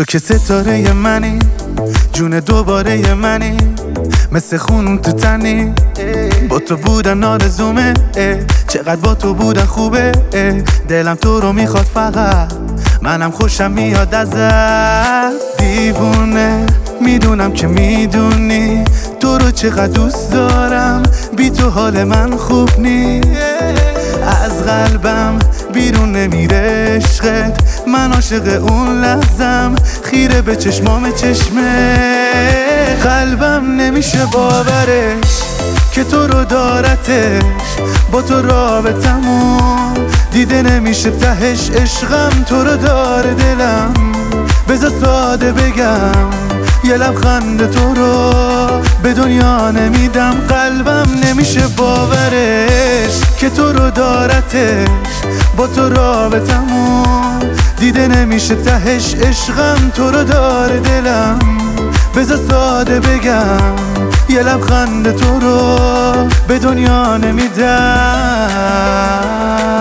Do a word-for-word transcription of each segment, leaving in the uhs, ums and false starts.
تو که ستاره منی، جون دوباره منی، مثل خون تو تنی. با تو بودن آرزومه، چقدر با تو بودن خوبه. دلم تو رو میخواد فقط، منم خوشم میاد ازت. دیوونه میدونم که میدونی تو رو چقدر دوست دارم، بی تو حال من خوب نی. از قلبم بیرون نمیره عشقت، من عاشق اون لحظم، خیره به چشمام چشمه. قلبم نمیشه باورش که تو رو دارتش، با تو رابطمون دیده نمیشه تهش. عشقم تو رو داره دلم، بذار ساده بگم یه لبخند تو رو به دنیا نمیدم. قلبم نمیشه باورش که تو رو دارتش، با تو رابطمون دیده نمیشه تهش. عشقم تو رو داره دلم، بذار ساده بگم یه لبخند تو رو به دنیا نمیدم.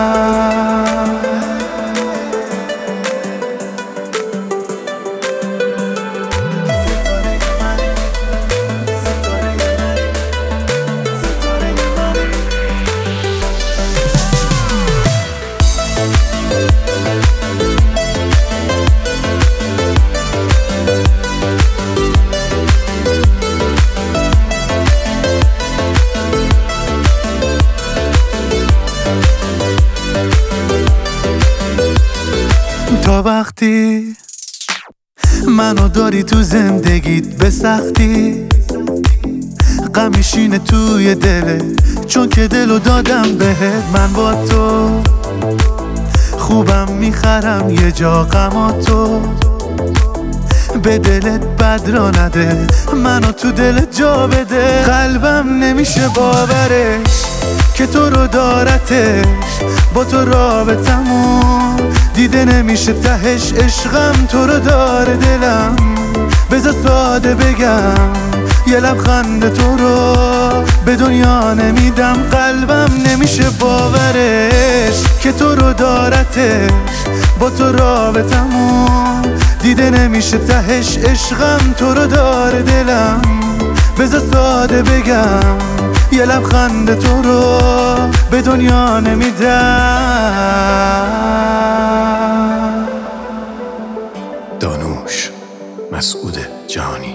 تا وقتی منو داری تو زندگیت به سختی، غمشینه توی دلت چون که دلو دادم بهت. من با تو خوبم میخرم یه جا غماتو، به دلت بد را نده، منو تو دلت جا بده. قلبم نمیشه باورش که تو رو دارتش، با تو رابطمون دیده نمیشه تهش. عشقم تو رو داره دلم، بذار ساده بگم یه لبخند تو رو به دنیا نمیدم. قلبم نمیشه باورش که تو رو دارتش، با تو رابطمون دیده نمیشه تهش. عشقم تو رو داره دلم، بذار ساده بگم یه لبخند تو رو به دنیا نمیدم. دانوش مسعود جهانی.